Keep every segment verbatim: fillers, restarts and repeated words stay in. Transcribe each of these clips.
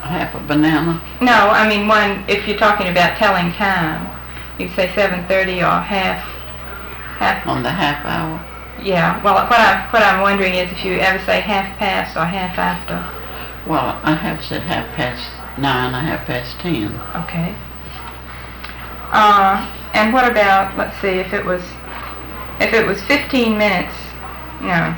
half a banana? No, I mean one, if you're talking about telling time, you say seven thirty or half, half. On the half hour? Yeah, well, what, I, what I'm wondering is if you ever say half past or half after. Well, I have said half past nine or half past ten. Okay. Uh, and what about, let's see, if it was, if it was fifteen minutes, no.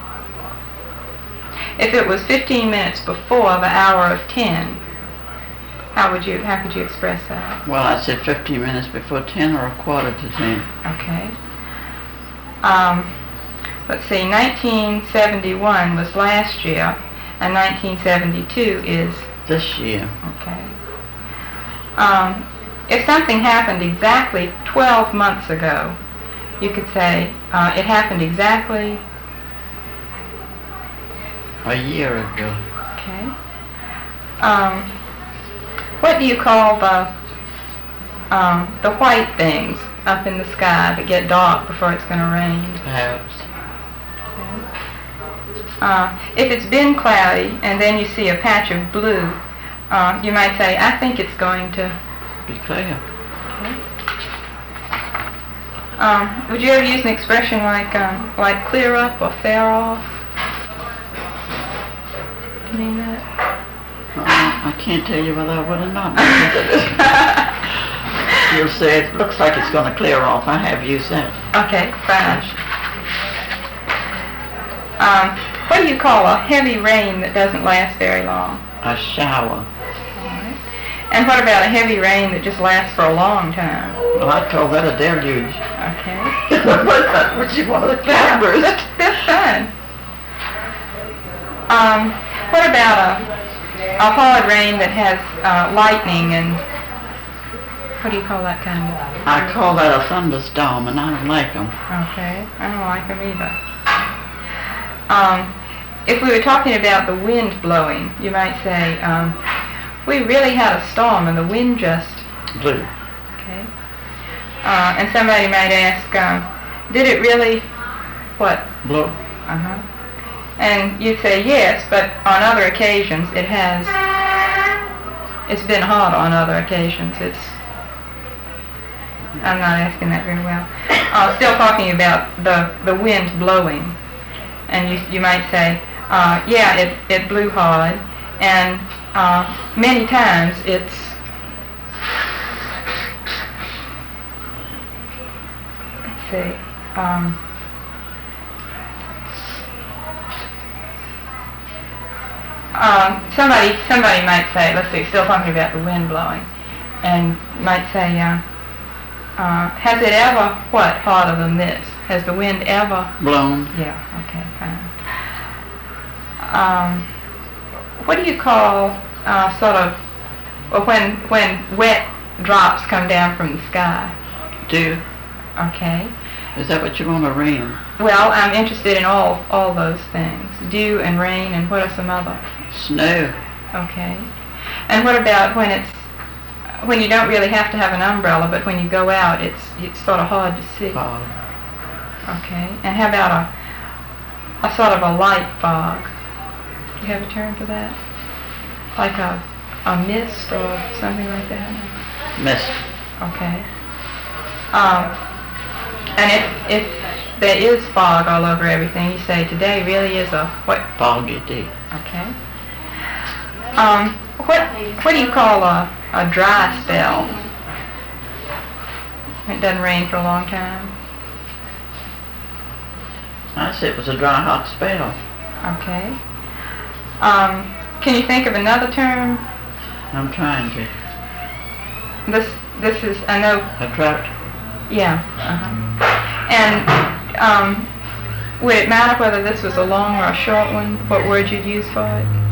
If it was fifteen minutes before the hour of ten, how would you, how could you express that? Well, I said fifteen minutes before ten or a quarter to ten. Okay. Um, let's see, nineteen seventy-one was last year, and nineteen seventy-two is this year. Okay. Um, if something happened exactly twelve months ago, you could say uh, it happened exactly a year ago. Okay. Um, what do you call the um, the white things up in the sky that get dark before it's going to rain? Clouds. Uh, if it's been cloudy and then you see a patch of blue, uh, you might say, I think it's going to be clear. Okay. Um, would you ever use an expression like um, like clear up or fair off? Do you mean that? Uh, I can't tell you whether I would or not. You'll say it looks like it's going to clear off. I have used that. Okay, fine. Um, what do you call a heavy rain that doesn't last very long? A shower. All right. And what about a heavy rain that just lasts for a long time? Well, I'd call that a deluge. Okay. Which is one of the cloudbursts. That's, that's fine. Um, what about a, a hard rain that has uh, lightning and, what do you call that kind of? I call that a thunderstorm, and I don't like them. Okay, I don't like them either. Um, if we were talking about the wind blowing, you might say, um, we really had a storm and the wind just blew. Okay. Uh, and somebody might ask, um, did it really, what? Blow. Uh-huh. And you'd say yes, but on other occasions it has, it's been hot on other occasions. It's, I'm not asking that very well. Uh, still talking about the, the wind blowing. And you, you might say, uh, yeah, it, it blew hard, and uh, many times it's, let's see, um, um, somebody somebody might say, let's see, still talking about the wind blowing, and might say, uh, uh, has it ever, what, harder than this? Has the wind ever blown? Yeah, okay, fine. Um, what do you call uh, sort of, well, when when wet drops come down from the sky? Dew. Okay. Is that what you want to rain? Well, I'm interested in all all those things. Dew and rain, and what are some other? Snow. Okay. And what about when it's, when you don't really have to have an umbrella, but when you go out, it's it's sort of hard to see? Fog. Okay. And how about a a sort of a light fog? Do you have a term for that? Like a a mist or something like that? Mist. Okay. Um, and if if there is fog all over everything, you say today really is a what? Foggy day. Okay. Um, what what do you call a a dry spell? It doesn't rain for a long time. I said it was a dry, hot spell. Okay. Um, can you think of another term? I'm trying to. This this is, I know. A drought. Yeah. Uh-huh. And um, would it matter whether this was a long or a short one? What word you'd use for it?